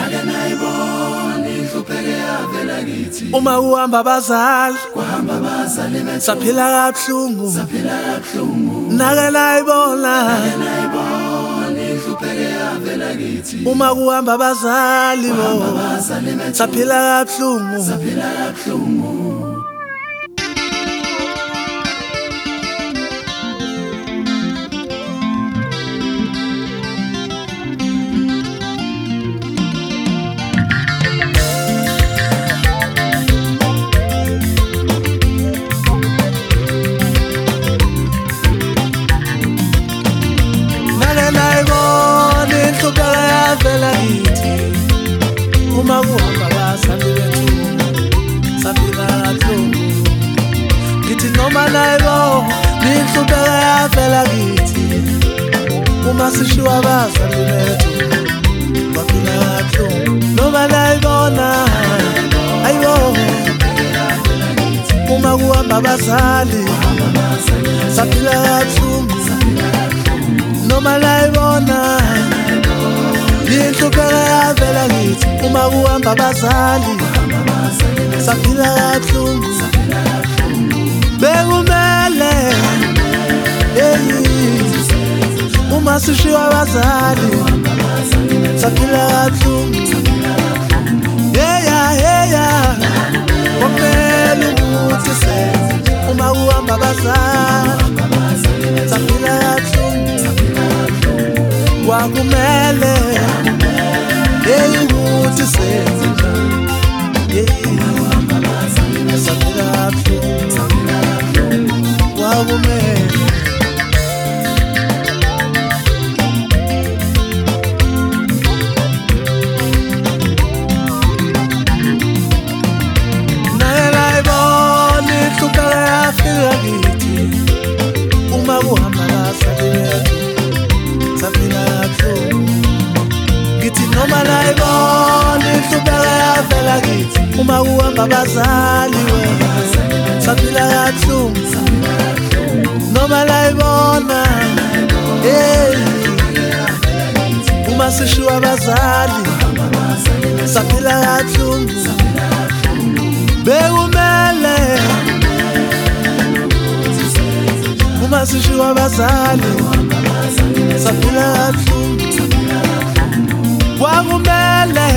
ngake nayibona ihlupheke yavela kithi uma uhamba abazali kuhamba abazali bethu saphila kabuhlungu ngake nake nayibona ihlupheke yavela kithi uma kuhamba abazali bo abazali bethu saphila kabuhlungu uma kuhamba abazali bethu saphila kabuhlungu ngithi noma nayibo inhlupheko yavela kithi uma sishiwa abazali bethu saphila kabuhlungu noma nayibona ayibo uma kuhamba abazali saphila kabuhlungu noma nayibona inhlupheko yavela kithi uma kuhamba abazali saphila kabuhlungu bekumele uma sishiwa abazali saphila kabuhlungu kumele ukuthi senze uma kuhamba abazali saphila kabuhlungu kwakumele ukuthi senze saphila kabuhlungu kwakumele uma kuhamba abazali bethu saphila kabuhlungu ngithi noma nayibona inhlupheko yavela kithi uma kuhamba abazali saphila kabuhlungu noma nayibona uma sishiwa abazali saphila kabuhlungu bekumele uma sishiwa abazali saphila kabuhlungu kwakumele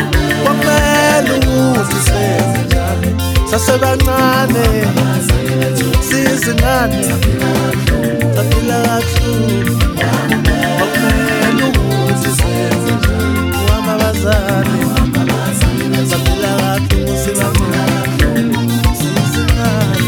ukuthi senze njalo sasebancane sizingane saphila kabuhlungu kwakumele ukuthi senze njalo kuhamba abazali saphila kabuhlungu sibancane sizingane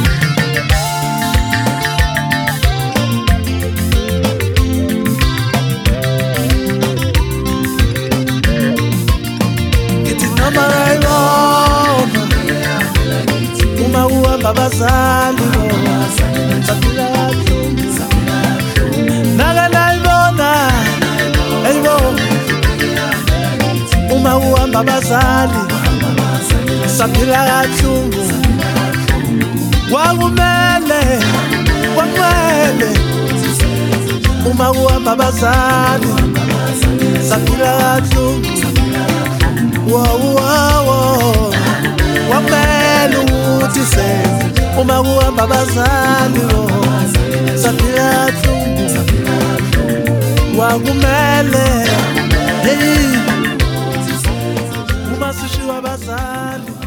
uma uhamba abazali saphila kabuhlungu nake nayibona uma uhamba abazali saphila kabuhlungu kwakumele uma uhamba abazali saphila kabuhlungu kwamele ukuthi senze uma kuhamba abazali saphila kabuhlungu kwakumele uma sishiwa abazali